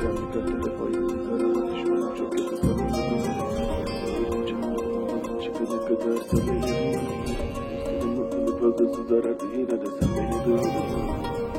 Karanlıkta telefon arama düşmanım çok yakın samimi. Çıkana kadar samimi. İstedim mutluluk fazlası zarardı, yine de sen beni duymadın.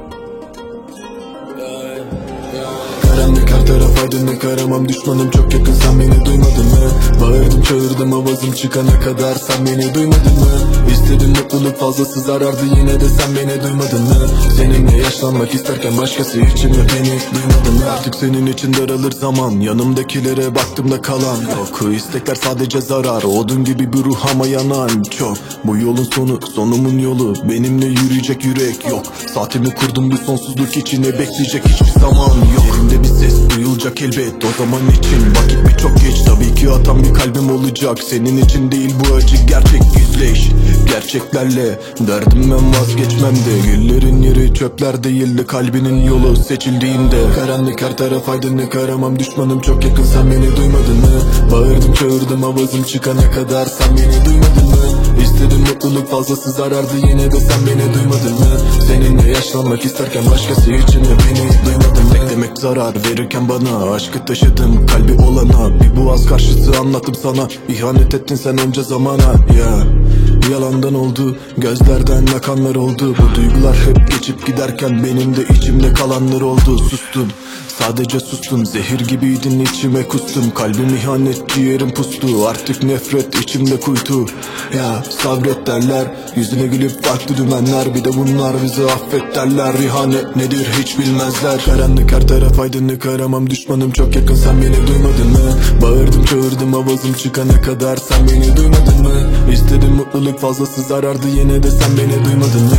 Karanlık her taraf aydınlık, aramam düşmanım çok yakın, sen beni duymadın mı? Bağırdım çağırdım avazım çıkana kadar, sen beni duymadın mı? İstedim mutluluk fazlası zarardı, yine de sen beni duymadın mı? Seninle yaşlanmak isterken başkası için mi beni duymadın mı? Artık senin için daralır zaman, yanımdakilere baktığımda kalan yok. İstekler sadece zarar, odun gibi bir ruh ama yanan çok. Bu yolun sonu, sonumun yolu, benimle yürüyecek yürek yok. Saatimi kurdum bu sonsuzluk içine, bekleyecek hiçbir zaman yok. Yerimde bir ses duyulacak elbet, o zaman için vakit birçok geç. Tabii ki atan bir kalbim olacak, senin için değil bu acı gerçek, yüzleş gerçeklerle. Derdimden vazgeçmem de, güllerin yeri çöpler değildi, kalbinin yolu seçildiğinde. Karanlık her taraf aydınlık, aramam düşmanım çok yakın, sen beni duymadın mı? Bağırdım çağırdım avazım çıkana kadar, sen beni duymadın mı? İstedim mutluluk fazlası zarardı, yine de sen beni duymadın mı? Seninle yaşlanmak isterken başkası için de beni duymadın mı? Beklemek zarar verirken bana, aşkı taşıdım kalbi olana. Bir boğaz karşısı anlattım sana, ihanet ettin sen önce zamana. Yalandan oldu, gözlerden akanlar oldu. Bu duygular hep geçip giderken benim de içimde kalanlar oldu. Sustun, sadece sustum, zehir gibiydin içime kustum. Kalbim ihanet, ciğerim pustu, artık nefret içimde kuytu. Sabret derler, yüzüne gülüp farklı dümenler. Bir de bunlar bizi affet derler, ihanet nedir hiç bilmezler. Karanlık her taraf aydınlık, aramam düşmanım çok yakın, sen beni duymadın mı? Bağırdım çağırdım avazım çıkana kadar, sen beni duymadın mı? İstedim mutluluk fazlası zarardı, yine de sen beni duymadın mı?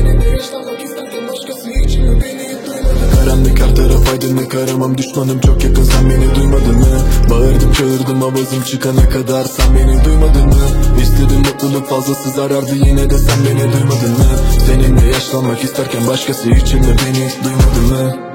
Karanlık her taraf aydınlık, aramam düşmanım çok yakın, sen beni duymadın mı? Bağırdım çağırdım avazım çıkana kadar, sen beni duymadın mı? İstedim mutluluk fazlası zarardı, yine de sen beni duymadın mı? Seninle yaşlanmak isterken başkası için de beni duymadın mı?